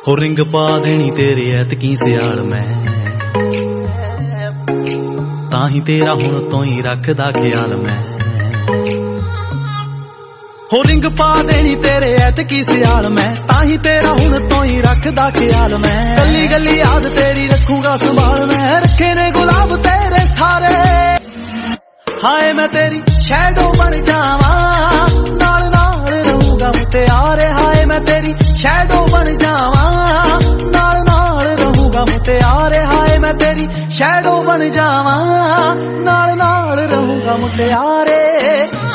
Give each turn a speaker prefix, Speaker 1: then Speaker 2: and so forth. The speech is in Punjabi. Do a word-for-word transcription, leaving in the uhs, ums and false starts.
Speaker 1: ਹੋ ਰਿੰਗ ਪਾ ਦੇਣੀ ਤੇਰੇ ਐਤਕੀ ਸਿਆਲ ਮੈਂ, ਤਾਂ ਹੀ ਤੇਰਾ ਹੁਣ ਤੋਂ ਹੀ ਰੱਖਦਾ ਖਿਆਲ ਮੈਂ। ਹੋ ਰਿੰਗ ਪਾ ਦੇਣੀ ਤੇਰੇ ਐਤਕੀ ਸਿਆਲ ਮੈਂ, ਤਾਂ ਹੀ ਤੇਰਾ ਹੁਣ ਤੋਂ ਹੀ ਰੱਖਦਾ ਖਿਆਲ ਮੈਂ। ਗੱਲੀ ਗੱਲੀ ਯਾਦ ਤੇਰੀ ਰੱਖੂਗਾ ਸੰਭਾਲ ਮੈਂ, ਰੱਖੇ ਨੇ ਗੁਲਾਬ ਤੇਰੇ ਸਾਰੇ। ਹਾਏ ਮੈਂ ਤੇਰੀ ਸ਼ੈਡੋ ਬਣ ਜਾਵਾਂ, ਨਾਲ ਨਾਲ ਰਹੂੰਗਾ ਮੁਟਿਆਰੇ। ਹਾਏ ਮੈਂ ਤੇਰੀ ਸ਼ੈਡੋ ਬਣ ਜਾਵਾਂ, ਨਾਲ ਨਾਲ ਰਹੂੰਗਾ ਮੁਟਿਆਰੇ। ਹਾਏ ਮੈਂ ਤੇਰੀ ਸ਼ੈਡੋ ਬਣ ਜਾਵਾਂ, ਨਾਲ ਨਾਲ ਰਹੂੰਗਾ ਮੁਟਿਆਰੇ।